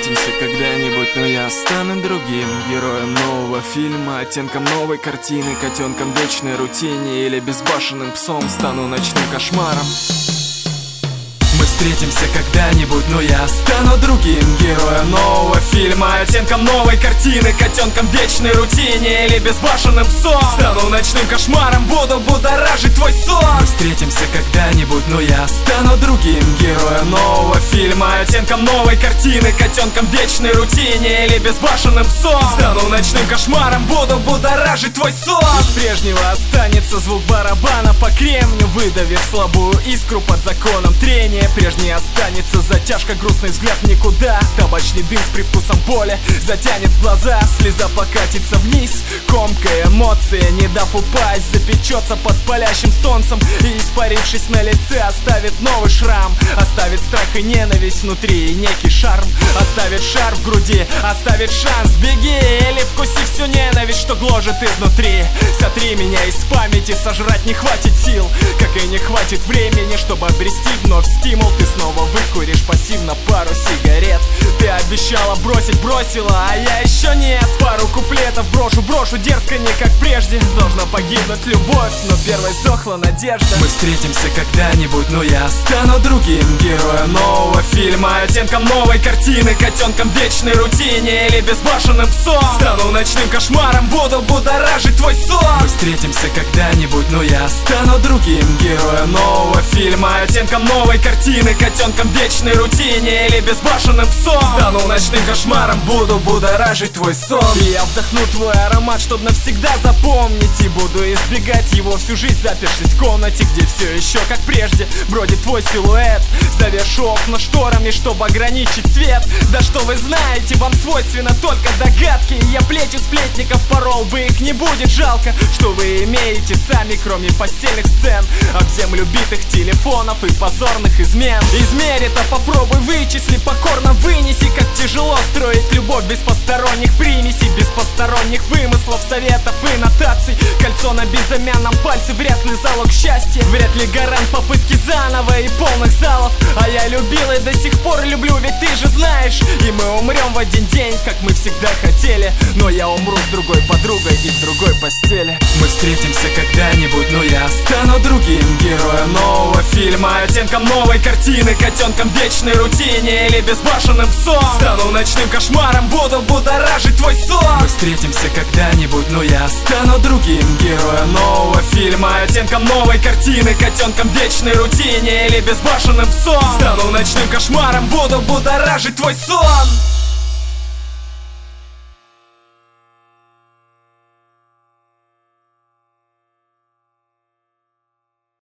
встретимся когда-нибудь, но я стану другим героем нового фильма, оттенком новой картины, котенком в вечной рутине или безбашенным псом стану ночным кошмаром. Мы встретимся когда-нибудь, но я стану другим героем нового фильма, оттенком новой картины, котенком в вечной рутине или безбашенным псом стану ночным кошмаром, буду будоражить твой сон. Мы встретимся когда-нибудь, но я стану другим героем нового фильма, оттенком новой картины, котенком в вечной рутине или безбашенным псом стану ночным кошмаром, буду будоражить твой сон. Из прежнего останется звук барабана по кремню, выдавив слабую искру под законом трения. Прежней останется затяжка, грустный взгляд в никуда. Табачный дым с привкусом боли затянет глаза, слеза покатится вниз, комкая эмоции, не дав упасть, запечется под палящим солнцем и, испарившись на лице, оставит новый шрам. Оставит страх и ненависть внутри и некий шарм. Оставит шар в груди, оставит шанс. Беги или вкуси всю ненависть, что гложет изнутри. Сотри меня из памяти, сожрать не хватит сил, как и не хватит времени, чтобы обрести вновь стимул. Ты снова выкуришь пассивно пару сигарет. Ты обещала бросить, бросила, а я еще нет. Пару куплетов брошу, дерзко не как прежде. Должна погибнуть любовь, но первой сдохла надежда. Мы встретимся когда-нибудь, но я стану другим героем нового фильма, оттенком новой картины, котенком в вечной рутине или безбашенным псом стану ночным кошмаром, буду будоражить твой сон. Мы встретимся когда-нибудь, но я стану другим героем нового фильма, оттенком новой картины, котенком в вечной рутине или безбашенным псом стану ночным кошмаром, буду будоражить твой сон. И я вдохну твой аромат, чтоб навсегда запомнить, и буду избегать его всю жизнь, запершись в комнате, где все еще как прежде бродит твой силуэт. Завешу окна шторами, чтобы ограничить свет. Да что вы знаете, вам свойственно только догадки. Я плетью сплетников порол бы, их не будет жалко. Что вы имеете сами, кроме постельных сцен, об землю битых телефонов и позорных измен. Измерь-то, попробуй вычисли, покорно вынеси, как тяжело строить любовь без посторонних примесей, без посторонних вымыслов, советов и нотаций. Кольцо на безымянном пальце вряд ли залог счастья, вряд ли гарант попытки заново и полных залов. А я любил и до сих пор люблю, ведь ты же знаешь. И мы умрем в один день, как мы всегда хотели, но я умру с другой подругой и в другой постели. Мы встретимся когда-нибудь, но я стану другим героем нового фильма, оттенком новой картины, котенком в вечной рутине или безбашенным псом стану ночным кошмаром, буду будоражить твой сон. Мы встретимся когда-нибудь, но я стану другим героем нового фильма, оттенком новой картины, котенком в вечной рутине или безбашенным псом стану ночным кошмаром, буду будоражить твой сон.